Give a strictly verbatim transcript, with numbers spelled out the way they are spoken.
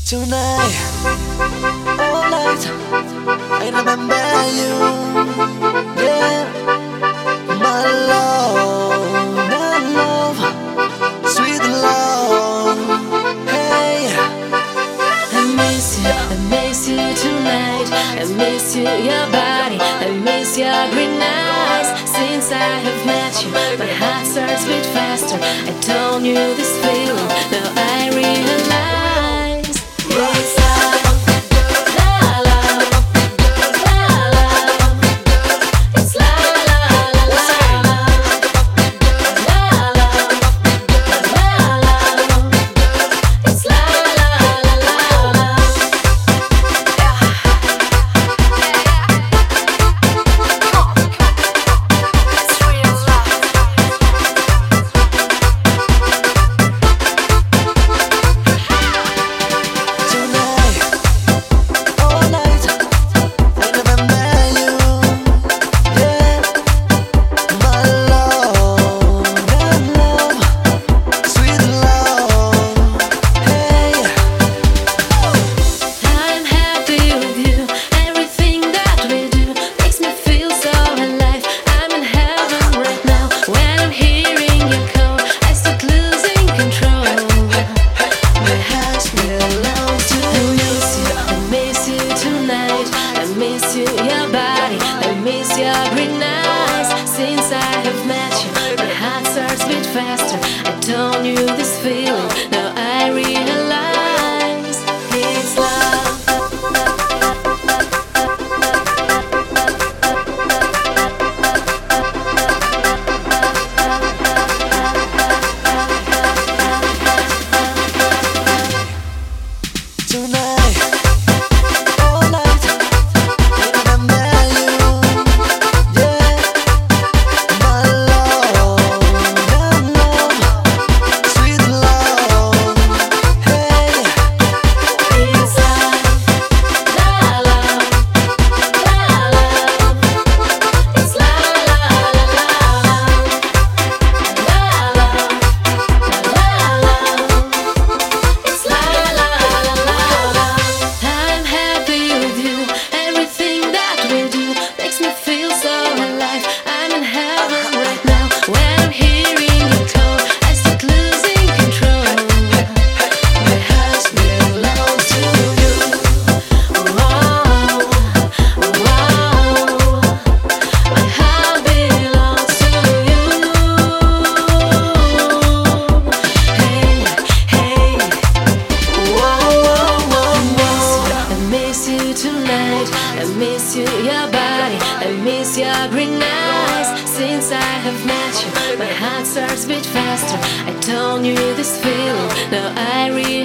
Tonight, all night, I remember you. Yeah, my love, my love, sweet love. Hey, I miss you, I miss you tonight. I miss you, your body. I miss your green eyes. Since I have met you, my heart starts beat faster. I don't knew this feeling, now I realize. It's love, la la, la la. It's la la la la, la la, la la. It's la la la la. It's real love. tonight, all night, I remember you. Yeah, my love, my love, sweet love. Hey. I'm happy with you. Everything that we do makes me feel so alive. I'm in heaven right now. When I'm hearing your call, I start losing control. My heart belongs to you. I miss you, I miss you tonight. I miss you, your body. I miss your green eyes. Since I have met you, my heart starts beat faster. I don't knew this feeling, now I realize it's love. Tonight, all night, I remember you. Yeah, my love, my love, sweet love. Hey, It's love, la la, la la. It's la la la la, la la, la la. It's la la la la. I'm happy with you. Everything that we do makes me feel so alive. I'm in heaven right now. When I'm hearing you call, I start losing control. My heart belongs to you. Whoa, whoa. My heart belongs to you. Hey, hey. Whoa, whoa, whoa, whoa. I miss you tonight. I miss you, your body. I miss your green eyes. Since I have met you, my heart starts beat faster. I don't knew this feeling, now I realize.